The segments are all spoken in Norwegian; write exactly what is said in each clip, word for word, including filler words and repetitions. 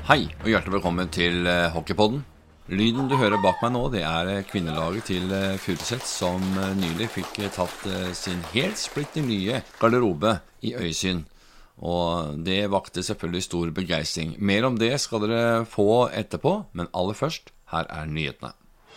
Hei, og hjertelig velkommen til uh, Hockeypodden. Lyden du hører bak meg nå, det er uh, kvinnelaget til uh, Furuset, som uh, nylig fikk uh, tatt uh, sin helt splitter nye garderobe i øyesyn. Og det vakte selvfølgelig stor begeistring. Mer om det skal dere få etterpå, men aller først, her er nyhetene.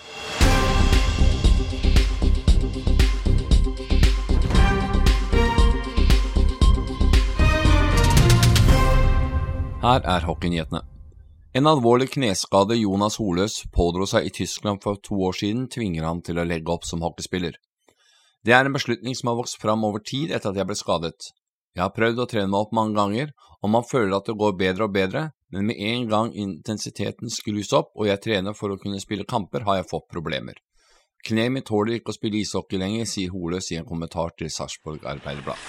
Her er hockeynyhetene. En alvorlig kneskade Jonas Holøs pådro seg i Tyskland for to år siden tvinger han til å legge opp som hockeyspiller. Det er en beslutning som har vokst fram over tid etter at jeg ble skadet. Jeg har prøvd å trene meg opp mange ganger, og man føler at det går bedre og bedre, men med en gang intensiteten skrus opp og jeg trener for å kunne spille kamper, har jeg fått problemer. Kneet mitt tåler ikke å spille ishockey lenger, sier Holøs i en kommentar til Sarpsborg Arbeiderblad.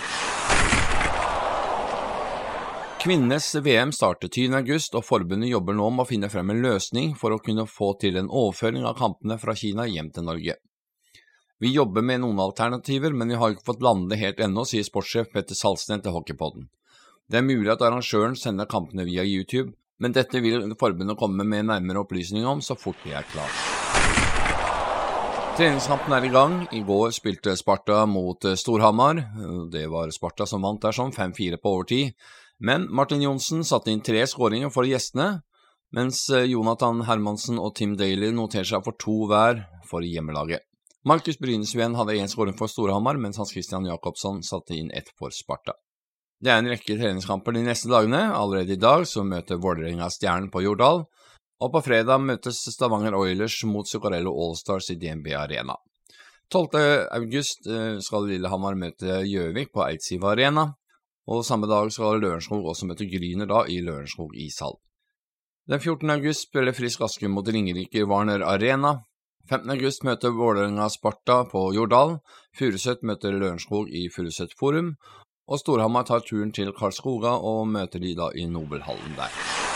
Kvinnenes V M startet tyvende august, og forbundet jobber nå med å finne frem en løsning for å kunne få til en overføring av kampene fra Kina hjem til Norge. Vi jobber med noen alternativer, men vi har ikke fått lande helt ennå, sier sportssjef Petter Salsten til Hockeypodden. Det er mulig at arrangøren sender kampene via YouTube, men dette vil forbundet komme med nærmere opplysninger om så fort de er klart. Treningskampen er i gang. I går spilte Sparta mot Storhamar. Det var Sparta som vant der som fem fire på overtid. Men Martin Johnsen satte inn tre skåringer for gjestene, mens Jonathan Hermansen og Tim Daly noterer seg for to hver for hjemmelaget. Markus Brynesveen hadde en skåring for Storhamar, mens Hans Christian Jakobsson satte inn ett for Sparta. Det er en rekke treningskamper de neste dagene. Allerede i dag så møter Vålerenga Stjernen på Jordal, og på fredag møtes Stavanger Oilers mot Zuccarello All-Stars i D N B Arena. tolvte august skal Lillehammer møte Gjøvik på Eidsiva Arena, og samme dag skal Lørenskog også møte Gryner da i Lørenskog ishall. Den fjortende august spiller Frisk Aske mot Ringerike Warner Arena. femtende august møter Vålerenga Sparta på Jordal. Furuset møter Lørenskog i Furuset Forum. Og Storhamar tar turen til Karlskoga og møter de da i Nobelhallen der.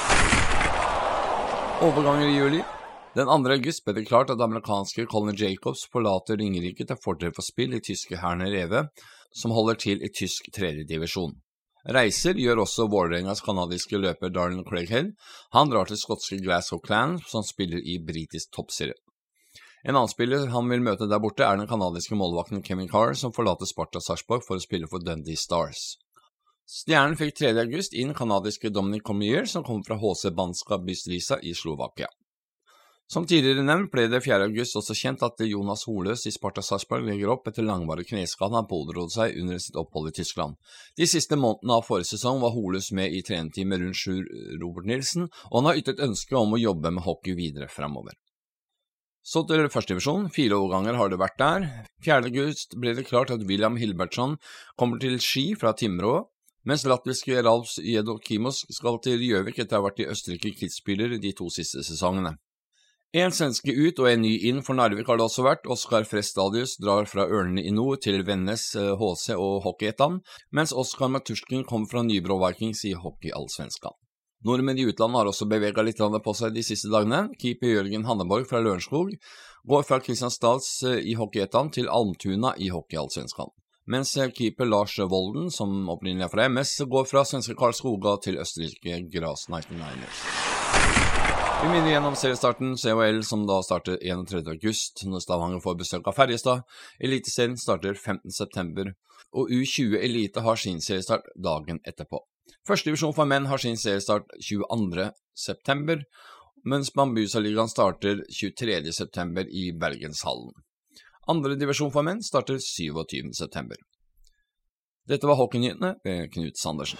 Overganger i juli. Den andre august ble det klart at amerikanske Colin Jacobs forlater Ringerike til fordel for spill i tyske Herne Rewe, som holder til i tysk tredje divisjon. Reiser gjør også Vålerengas kanadiske løper Darren Craighead. Han drar til skotske Glasgow Clan, som spiller i britisk toppserie. En annen spiller han vil møte der borte er den kanadiske målvakten Kevin Carr, som forlater Sparta Sarpsborg for å spille for Dundee Stars. Stjernen fikk tredje august inn kanadiske Dominic Cormier, som kommer fra H C Banska Bystrica i Slovakia. Som tidligere nevnt ble det fjerde august også kjent at Jonas Holøs i Sparta Sarpsborg legger opp etter langvarig kneskade han pådro seg under sitt opphold i Tyskland. De siste månedene av forrige sesong var Holøs med i trenerteam med rundt Sjur Robert Nilsen, og han har ytret ønske om å jobbe med hockey videre fremover. Så til første divisjon. Fire årganger har det vært der. fjerde august ble det klart at William Hilbertsson kommer til Ski fra Timrå, mens latviske Ralf Jedokimos skal til Gjøvik etter å ha vært i Østerrike krigsspiller de to siste sesongene. En svenske ut og en ny inn for Narvik har det også vært. Oskar Frestadius drar fra Ørnene i nord til Vennes H C og Hockeyettan, mens Oskar Maturskin kommer fra Nybro Vikings i Hockey-allsvenskan. Nordmenn i utlandet har også beveget litt på seg de siste dagene. Keeper Jørgen Hanneborg fra Lørenskog går fra Kristianstads i Hockeyettan til Almtuna i Hockey-allsvenskan, mens keeper Lars Volden, som opprinnelig er fra M S, går fra svenske Karlskoga til østerrike Graz nittini-ers. Vi minner gjennom seriestarten C H L som da starter enogtredje august, når Stavanger får besøk av Ferjestad. Eliteserien starter femtende september, og U tjue Elite har sin seriestart dagen etterpå. Første divisjon for menn har sin seriestart tjueandre september, mens Bambusa-ligaen starter tjuetredje september i Bergenshallen. Andre divisjon for menn starter syvogtyvende september. Dette var hockeynyhetene ved Knut Sandersen.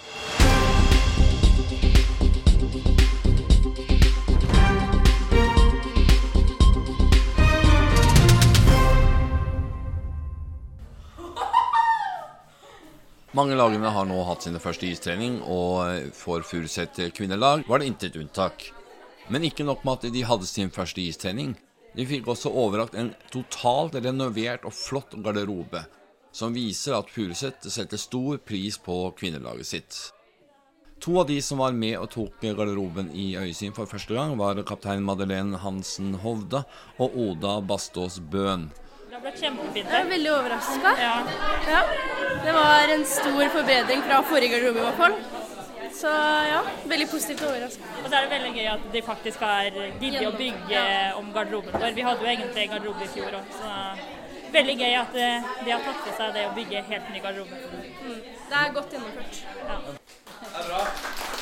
Mange lagene har nå hatt sine første istrening, og for Furuset kvinnelag var det intet unntak. Men ikke nok med at de hadde sin første istrening. De fikk også overrakt en totalt renovert og flott garderobe, som viser at Furuset setter stor pris på kvinnelaget sitt. To av de som var med og tok garderoben i øyesyn for første gang var kaptein Madeleine Hansen Hovda og Oda Bastås Bøen. Det har blitt kjempefint. Jeg er veldig overrasket. Ja. Ja. Det var en stor forbedring fra forrige garderobe i hvert fall. Så ja, veldig positivt å høre. Og så er det veldig gøy at de faktisk har giddet å bygge om garderoben vår. Vi hadde jo egentlig garderobe i fjor også, så veldig gøy at de har tatt for seg det å bygge helt ny garderobe. Mm. Det er godt gjennomført. Ja. Det er bra.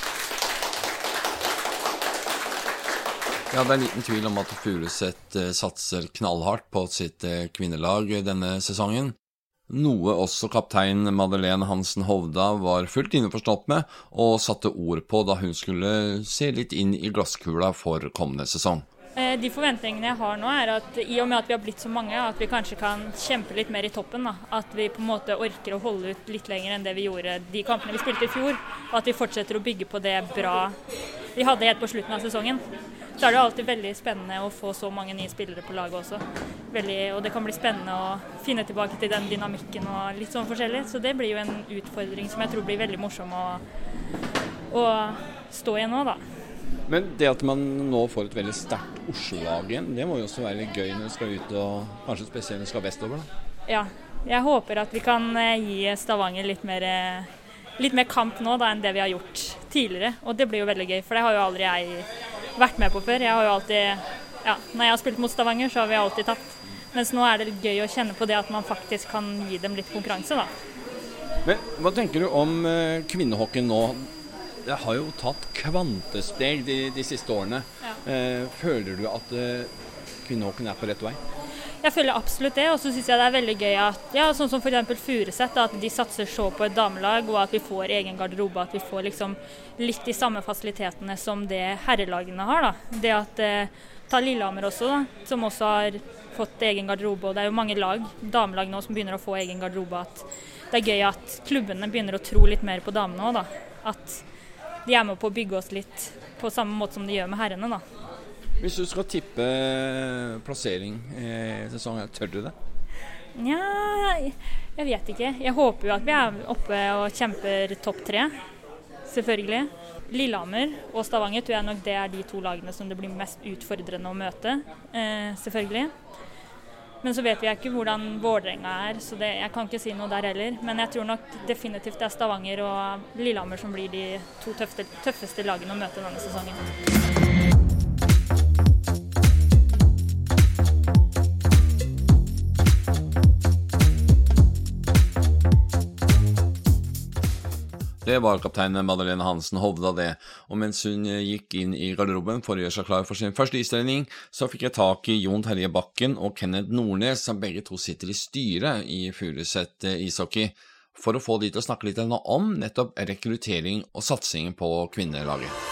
Ja, det er liten tvil om at Furuset satser knallhardt på sitt kvinnelag denne sesongen. Noe også kaptein Madeleine Hansen Hovda var fullt innforstått med og satte ord på da hun skulle se litt inn i glasskula for kommende sesong. De forventningene jeg har nå er at i og med at vi har blitt så mange, at vi kanskje kan kjempe litt mer i toppen. Da. At vi på en måte orker å holde ut litt lenger enn det vi gjorde de kampene vi spilte i fjor. Og at vi fortsetter å bygge på det bra vi hadde helt på slutten av sesongen. Så er det alltid veldig spennende å få så mange nye spillere på laget også. Veldig, og det kan bli spennende å finne tilbake til den dynamikken og litt sånn forskjellig. Så det blir jo en utfordring som jeg tror blir veldig morsom å, å stå i nå, da. Men det at man nå får et veldig sterkt Oslo-lag igjen, det må jo også være gøy når du skal ut og kanskje spesielt når du skal vestover, da? Ja, jeg håper at vi kan gi Stavanger litt mer, litt mer kamp nå da, enn det vi har gjort tidligere. Og det blir jo veldig gøy, for det har jo aldri jeg vært med på før. Jeg har jo alltid, ja, når jeg har spilt mot Stavanger, så har vi alltid tatt. Mens nå er det litt gøy å kjenne på det at man faktisk kan gi dem litt konkurranse, da. Men hva tenker du om kvinnehockeyen nå? Det har jo tatt kvantesteg de, de siste årene. Ja. Eh, føler du at eh, kvinnehockeyen er på rett vei? Jeg føler absolutt det, og så synes jeg det er veldig gøy at, ja, sånn som for eksempel Furuset, at de satser så på et damelag, og at vi får egen garderobe, at vi får liksom litt de samme fasilitetene som det herrelagene har, da. Det at, eh, ta Lillehammer også, da, som også har fått egen garderobe, og det er jo mange lag, damelag nå, som begynner å få egen garderobe, at det er gøy at klubbene begynner å tro litt mer på damene også, da. At de er med på å bygge oss litt på samme måte som de gjør med herrene, da. Hvis du skal tippe plassering i sesongen, tør du det? Ja, jeg vet ikke. Jeg håper jo at vi er oppe og kjemper topp tre, selvfølgelig. Lillehammer og Stavanger tror jeg nok det er de to lagene som det blir mest utfordrende å møte, eh, selvfølgelig. Men så vet vi ikke hvordan Vålerenga er, så det, jeg kan ikke si noe der heller. Men jeg tror nok definitivt det er Stavanger og Lillehammer som blir de to tøffeste, tøffeste lagene å møte denne sesongen. Det var kaptein Madeleine Hansen Hovda det, og mens hun gikk inn i garderoben for å gjøre seg klar for sin første istrening, så fikk jeg tak i Jon Terje Bakken og Kenneth Nordnes, som begge to sitter i styret i Furuset ishockey, for å få de til å snakke litt om nettopp rekruttering og satsingen på kvinnelaget.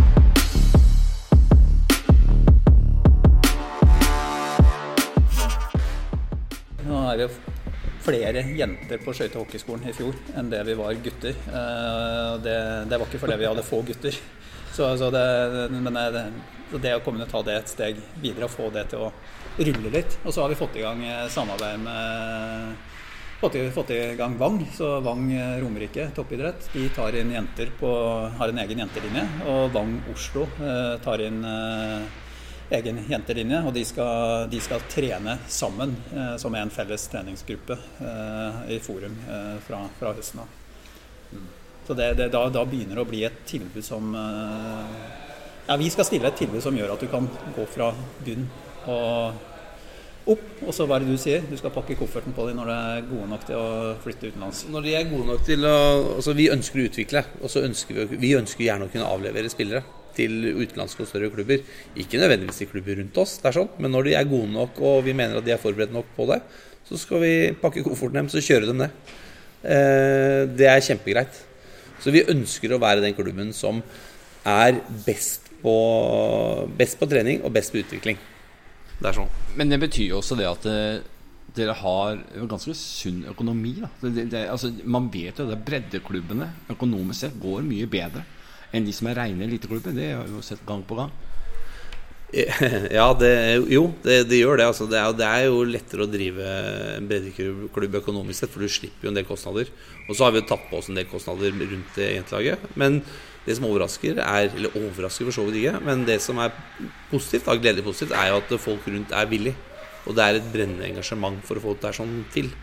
Nå er det flere jenter på skøytehockeyskolen i fjor enn det vi var gutter. Det, det var ikke fordi vi hadde få gutter. Så, så det, men det, det å komme og ta det et steg videre og få det til å rulle litt. Og så har vi fått i gang samarbeid med fått i, fått i gang Vang. Så Vang Romerike toppidrett, de tar inn jenter på, har en egen jentelinje. Og Vang Oslo tar inn egen jentelinje, og de skal, de skal trene sammen eh, som en felles treningsgruppe eh, i Forum eh, fra, fra høsten av. Mm. Så det, det, da, da begynner det å bli et tilbud som eh, ja, vi skal stille et tilbud som gjør at du kan gå fra bunn og opp, og så hva er det du sier? Du skal pakke kofferten på dem når de er gode nok til å flytte utenlands. Når de er gode nok til å, altså vi ønsker å utvikle, og så ønsker vi, vi ønsker gjerne å kunne avlevere spillere til utenlandske og større klubber. Ikke nødvendigvis til klubber rundt oss, det er sånn, men når de er gode nok og vi mener at de er forberedt nok på det, så skal vi pakke kofferten dem, så kjøre dem ned. Eh, det er kjempegreit. Så vi ønsker å være den klubben som er best på, best på trening og best på utvikling. Det er sånn. Men det betyr jo også det at eh, dere har en ganske sunn økonomi, da. Det, det, altså, man vet jo at breddeklubbene økonomisk sett går mye bedre enn de som er rene eliteklubber. Det har vi jo sett gang på gang. Ja, det, jo, det, det gjør det. Altså, det, er, det er jo lettere å drive en breddeklubb økonomisk sett, for du slipper jo en del kostnader. Og så har vi jo tatt på oss en del kostnader rundt det jentelaget. Men det som overrasker er, eller overrasker for så vidt ikke, men det som er positivt, da, gledelig positivt, er jo at folk rundt er villige. Og det er et brennende engasjement for å få det der sånn til.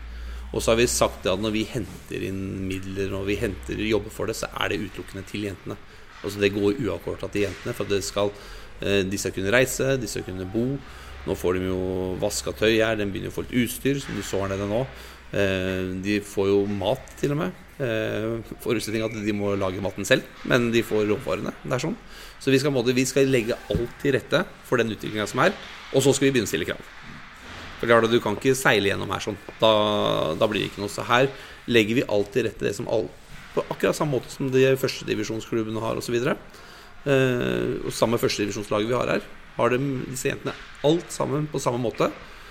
Og så har vi sagt det at når vi henter inn midler, når vi henter jobber for det, så er det utelukkende til jentene. Altså det går uavkortet til jentene, for det skal, de skal kunne reise, de skal kunne bo. Nå får de jo vasket tøy her, de begynner å få litt utstyr, som du så her nede nå. De får jo mat til og med. Forutsetning at de må lage maten selv, men de får råvarene, det er sånn. Så vi skal, vi skal legge alt til rette for den utviklingen som er, og så skal vi begynne å stille krav. For du kan ikke seile gjennom her sånn, da, da blir det ikke noe. Så her legger vi alt til rette det som all, på akkurat samme måte som de første divisjonsklubbene har og så videre. Og samme første divisjonslaget vi har her, har de, disse jentene alt sammen på samme måte.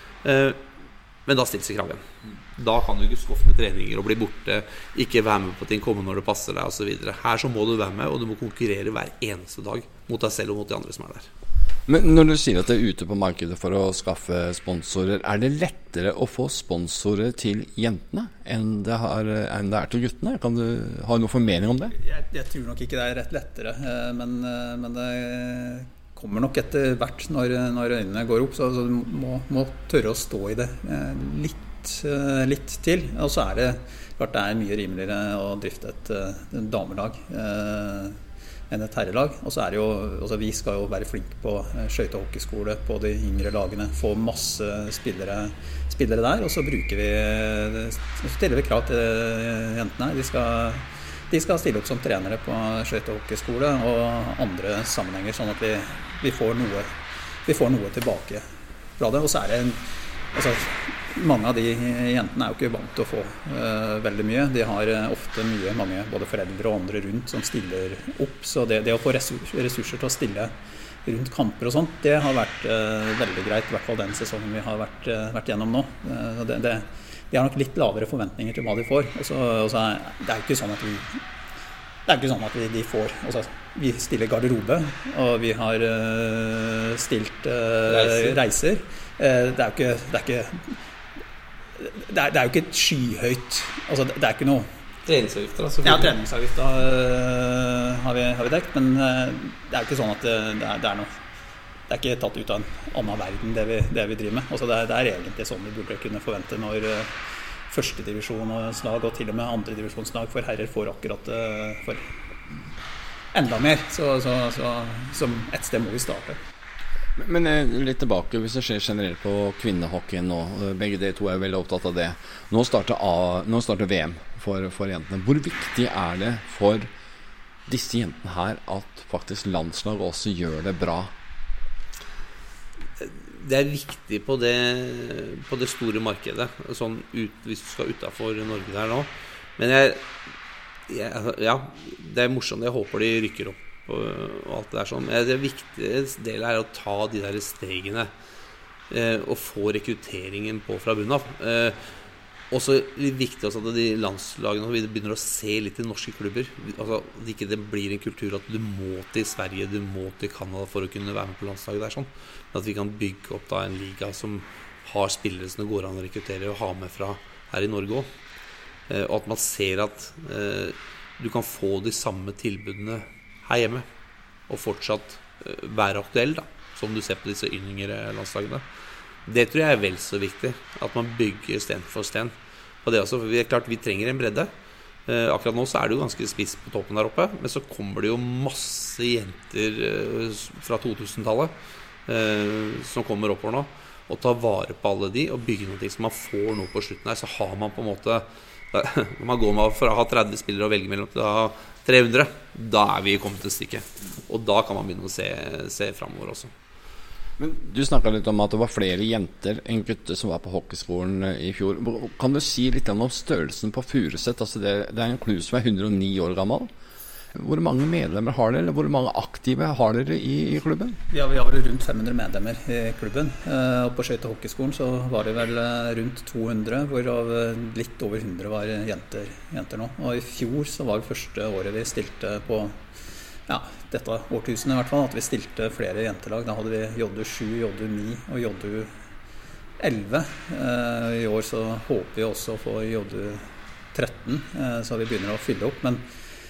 Men da stilles krav igjen. Da kan du ikke skuffe treninger og bli borte, ikke være med på ting, komme når det passer deg og så videre. Her så må du være med, og du må konkurrere hver eneste dag mot deg selv og mot de andre som er der. Men når du sier at det er ute på markedet for å skaffe sponsorer, er det lettere å få sponsorer til jentene enn det, har, enn det er til guttene? Kan du ha noe formening om det? Jeg, jeg tror nok ikke det er rett lettere, men, men det kommer nok etter hvert når, når øynene går opp, så du må, må tørre å stå i det litt, litt til. Og så er det klart det er mye rimeligere å drifte et, et damelag enn et herrelag. Og så er det jo, altså vi skal jo være flinke på skøytehockeyskole på de yngre lagene, få masse spillere, spillere der, og så bruker vi, så stiller vi krav til jentene. De skal, de skal stille opp som trenere på skøytehockeyskole og andre sammenhenger, sånn at vi, vi, får noe, vi får noe tilbake fra det. Og så er det, altså, mange av de jentene er jo ikke vant til å få uh, veldig mye. De har uh, ofte mye, mange både foreldre og andre rundt som stiller opp. Så det, det å få ressurser, ressurser til å stille rundt kamper og sånt, det har vært uh, veldig greit, i hvert fall den sesongen vi har vært, uh, vært gjennom nå. Uh, det, det, de har nok litt lavere forventninger til hva de får. Og så, og så er, det er jo ikke sånn at vi, det er ikke sånn at vi, de får, altså, vi stiller garderobe, og vi har uh, stilt uh, reiser. reiser. Uh, det er jo ikke, det er ikke Det er, det er jo ikke et skyhøyt, altså det er ikke noe treningsavgifter altså. Ja, treningsavgifter uh, har, vi, har vi dekt, men uh, det er jo ikke sånn at det, det, er, det er noe det er ikke tatt ut av en annen verden det vi, det vi driver med. Altså det, er, det er egentlig sånn vi burde kunne forvente når uh, første divisjonslag og til og med andre divisjonslag for herrer får akkurat uh, for enda mer, så, så, så som et sted må vi starte. Men litt tilbake, hvis det skjer generelt på kvinnehockeyen nå, begge de to er veldig opptatt av det. Nå starter, A, nå starter V M for, for jentene. Hvor viktig er det for disse jentene her at faktisk landslaget også gjør det bra? Det er viktig på det, på det store markedet, sånn ut, hvis du skal utenfor Norge der nå. Men jeg, jeg, ja, det er morsomt, jeg håper de rykker opp og alt det der sånn. Det viktige del er å ta de der stegene eh, og få rekrutteringen på fra bunnen av. Eh, også viktig også at de landslagene vi begynner å se litt i norske klubber. Altså, at ikke det blir en kultur at du må til Sverige, du må til Canada for å kunne være med på landslaget der sånn. Men at vi kan bygge opp da en liga som har spillere som det går an å rekruttere og ha med fra her i Norge også. Eh, og at man ser at eh, du kan få de samme tilbudene her hjemme, og fortsatt uh, være aktuell da, som du ser på disse yngre landslagene. Det tror jeg er vel så viktig, at man bygger sten for sten på det også, for vi er klart vi trenger en bredde. Uh, akkurat nå så er det jo ganske spiss på toppen der oppe, men så kommer det jo masse jenter uh, fra to tusen-tallet uh, som kommer oppover nå, og tar vare på alle de, og bygger noe så man får noe på slutten her, så har man på en måte, når man går med fra å ha tretti spillere og velge mellom til å ha tre hundre, da er vi kommet til stykket. Og da kan man begynne å se, se fremover også. Men du snakket litt om at det var flere jenter enn gutter som var på hockeyskolen i fjor. Kan du si litt om størrelsen på Furuset? Altså det, det er en klubb som er hundre og ni år gammel. Hvor mange medlemmer har dere, eller hvor mange aktive har dere i, i klubben? Ja, vi har rundt fem hundre medlemmer i klubben. Og på skøytehockeyskolen så var det vel rundt to hundre, hvorav litt over hundre var jenter, jenter nå. Og i fjor så var det første året vi stilte på, ja, dette årtusenet i hvert fall, at vi stilte flere jentelag. Da hadde vi J U sju, J U ni og J U elleve. I år så håper vi også å få J U tretten, så vi begynner å fylle opp, men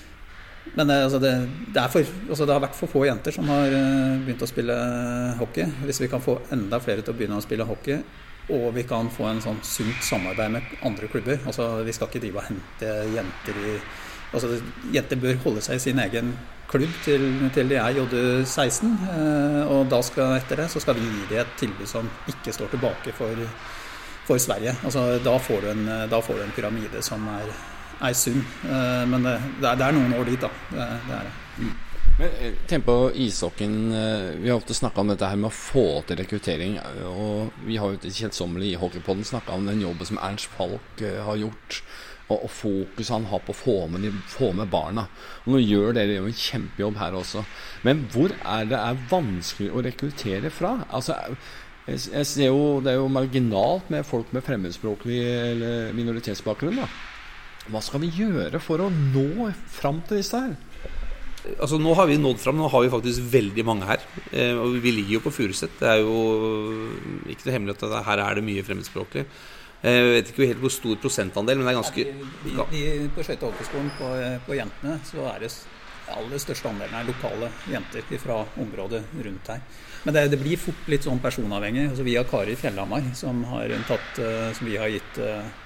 Men altså, det, det, er for, altså, det har vært for få jenter som har begynt å spille hockey. Hvis vi kan få enda flere til å begynne å spille hockey, og vi kan få en sånn sunt samarbeid med andre klubber. Altså, vi skal ikke drive og hente jenter i... Altså, jenter bør holde seg i sin egen klubb til, til de er J D seksten, og da skal, etter det så skal vi gi dem et tilbud som ikke står tilbake for, for Sverige. Altså, da får du en, da får du en pyramide som er, er sunn, men det, det, er, det er noen år dit da, det, det er det. Men tenk på ishockeyen, vi har ofte snakket om dette her med å få til rekruttering, og vi har jo til kjeldsommelig i Hockeypodden snakket om den jobben som Ernst Falk har gjort, og, og fokus han har på å få med, de, få med barna. Og nå gjør dere jo en kjempejobb her også. Men hvor er det er vanskelig å rekruttere fra? Altså, jeg, jeg ser jo, det er jo marginalt med folk med fremmedspråklig eller minoritetsbakgrunn da. Hva skal vi gjøre for å nå fram til disse her? Altså nå har vi nådd fram, nå har vi faktisk veldig mange her, eh, og vi ligger jo på Furuset. Det er jo ikke noe hemmelig at det, her er det mye fremmedspråklig. Jeg vet ikke helt hvor stor prosentandel, men det er ganske... Ja, de, de, på Skøytehockeyskolen på, på jentene så er det aller største andelen er lokale jenter fra området rundt her. Men det, det blir fort litt sånn personavhengig. Altså, vi har Kari Fjellhamar som, har tatt, som vi har gitt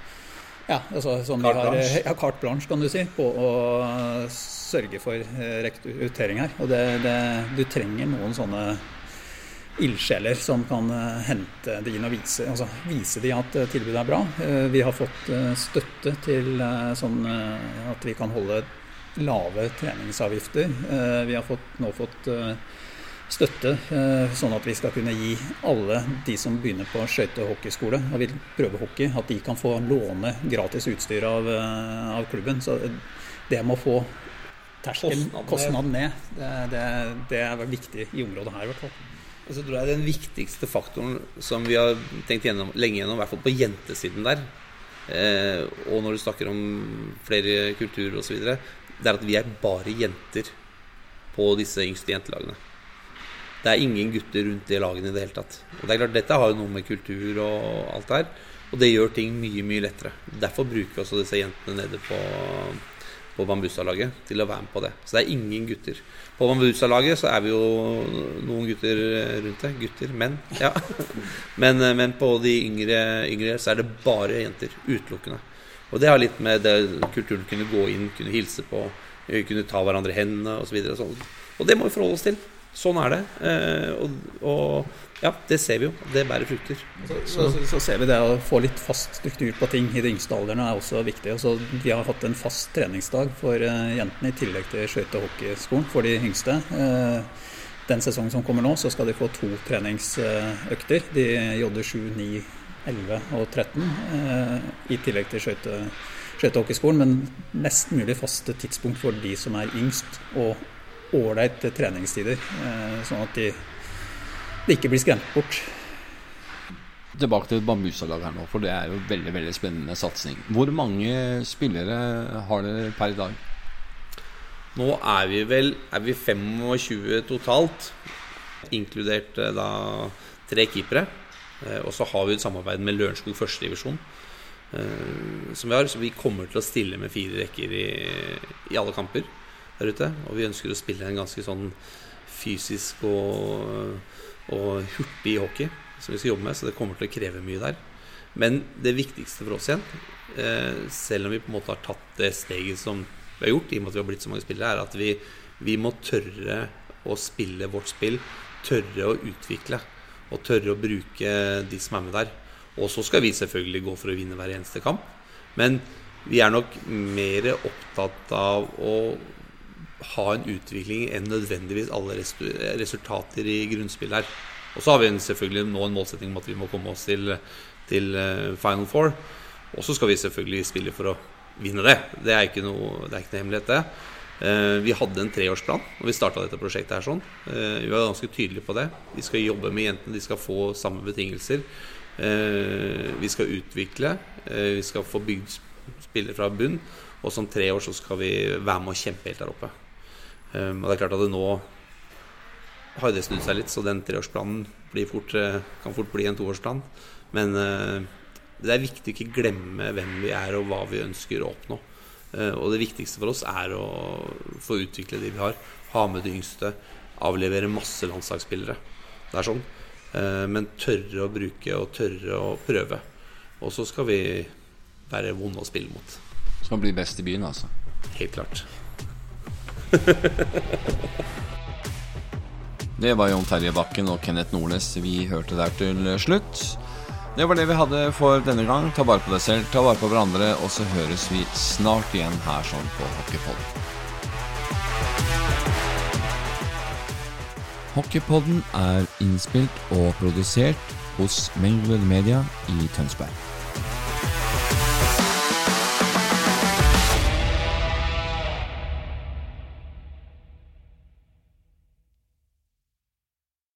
ja, altså, som vi har, ja, carte blanche kan du si, på å sørge for rekruttering her. Og det, det, du trenger noen sånne ildsjeler som kan hente de inn og vise, altså vise de at tilbudet er bra. Vi har fått støtte til sånn at vi kan holde lave treningsavgifter. Vi har fått, nå fått støtte sånn at vi skal kunne gi alle de som begynner på skøytehockeyskole og vil prøve hockey, at de kan få låne gratis utstyr av, av klubben. Så det må få terskelen, kostnaden ned. Det, det, det er viktig i området her i hvert fall. Og så tror jeg den viktigste faktoren som vi har tenkt gjennom, lenge gjennom, i hvert fall på jentesiden der, eh, og når du snakker om flere kulturer og så videre, det er at vi er bare jenter på disse yngste jentelagene. Det er ingen gutter rundt det lagene i det hele tatt. Og det er klart, dette har jo noe med kultur og alt der, og det gjør ting mye, mye lettere. Derfor bruker vi også disse jentene nede på, på Bambusa-laget til å være med på det. Så det er ingen gutter. På Bambusa-laget så er vi jo noen gutter rundt det. Gutter, menn, ja. Men, men på de yngre, yngre så er det bare jenter, utelukkende. Og det har litt med det, kulturen kunne gå inn, kunne hilse på, kunne ta hverandre i hendene og så videre. Og, sånn. Og det må vi forholde oss til. Sånn er det. Eh, og, og ja, det ser vi jo. Det bærer frukter. Så, så, så, så ser vi det å få litt fast struktur på ting i de yngste alderne er også viktig. Så vi har hatt en fast treningsdag for uh, jentene i tillegg til skøytehockeyskolen for de yngste. Uh, den sesongen som kommer nå, så skal de få to treningsøkter. De J sju, ni, elleve og tretten uh, i tillegg til skøyte, skøytehockeyskolen, men mest mulig faste tidspunkt for de som er yngst og ålreit treningstider, uh, sånn at de det ikke blir skremt bort. Tilbake til Bambusa-laget her nå, for det er jo veldig, veldig spennende satsing. Hvor mange spillere har dere per i dag? Nå er vi vel er vi tjuefem totalt, inkludert da tre keepere. Og så har vi et samarbeid med Lørenskog første divisjon, som vi har. Så vi kommer til å stille med fire rekker i, i alle kamper der ute. Og vi ønsker å spille en ganske sånn fysisk og og hurtig hockey som vi skal jobbe med, så det kommer til å kreve mye der. Men det viktigste for oss igjen, eh, selv om vi på en måte har tatt det steget som vi har gjort, i og med at vi har blitt så mange spillere, er at vi, vi må tørre å spille vårt spill, tørre å utvikle, og tørre å bruke de som er med der. Og så skal vi selvfølgelig gå for å vinne hver eneste kamp, men vi er nok mer opptatt av å ha en utvikling enn nødvendigvis alle resultater i grunnspill her. Og så har vi selvfølgelig nå en målsetning om at vi må komme oss til, til Final Four, og så skal vi selvfølgelig spille for å vinne det. Det er ikke noe, det er ikke noe hemmelighet det. Vi hadde en treårsplan når vi startet dette prosjektet her sånn. Vi var ganske tydelige på det. Vi skal jobbe med jentene, de skal få samme betingelser. Vi skal utvikle, vi skal få bygd spillere fra bunn, og som tre år så skal vi være med og kjempe helt der oppe. Um, og det er klart at det nå har det snudd seg litt, så den treårsplanen blir fort, kan fort bli en toårsplan. Men uh, det er viktig å ikke glemme hvem vi er og hva vi ønsker å oppnå. Uh, og det viktigste for oss er å få utvikle de vi har, ha med de yngste, avlevere masse landslagsspillere. Det er sånn. men tørre å bruke og tørre å prøve. Og så skal vi være vonde å spille mot. Skal bli best i byen, altså. Helt klart. Det var Jon Terje Bakken og Kenneth Nordnes vi hørte der til slutt. Det var det vi hadde for denne gang. Ta vare på deg selv, ta vare på hverandre, og så høres vi snart igjen her sånn på Hockeypodden. Hockeypodden er innspilt og produsert hos Mengel Media i Tønsberg.